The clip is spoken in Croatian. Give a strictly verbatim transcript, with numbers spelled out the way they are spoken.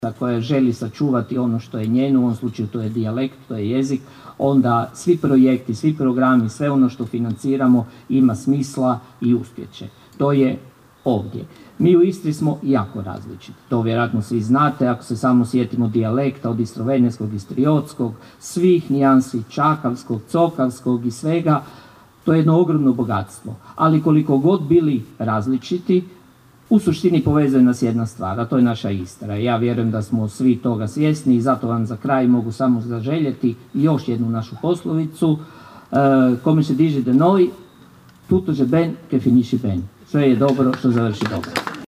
koja želi sačuvati ono što je njeno, u ovom slučaju to je dijalekt, to je jezik, onda svi projekti, svi programi, sve ono što financiramo ima smisla i uspjeće. To je ovdje. Mi u Istri smo jako različiti. To vjerojatno svi znate, ako se samo sjetimo dijalekta od istroveneskog, istriotskog, svih nijansi čakavskog, cokavskog i svega, to je jedno ogromno bogatstvo. Ali koliko god bili različiti, u suštini povezuje nas jedna stvar, a to je naša Istra. Ja vjerujem da smo svi toga svjesni i zato vam za kraj mogu samo zaželjeti još jednu našu poslovicu. Come se diže de noi, tutto je ben che finisce ben. Sve je dobro što završi dobro.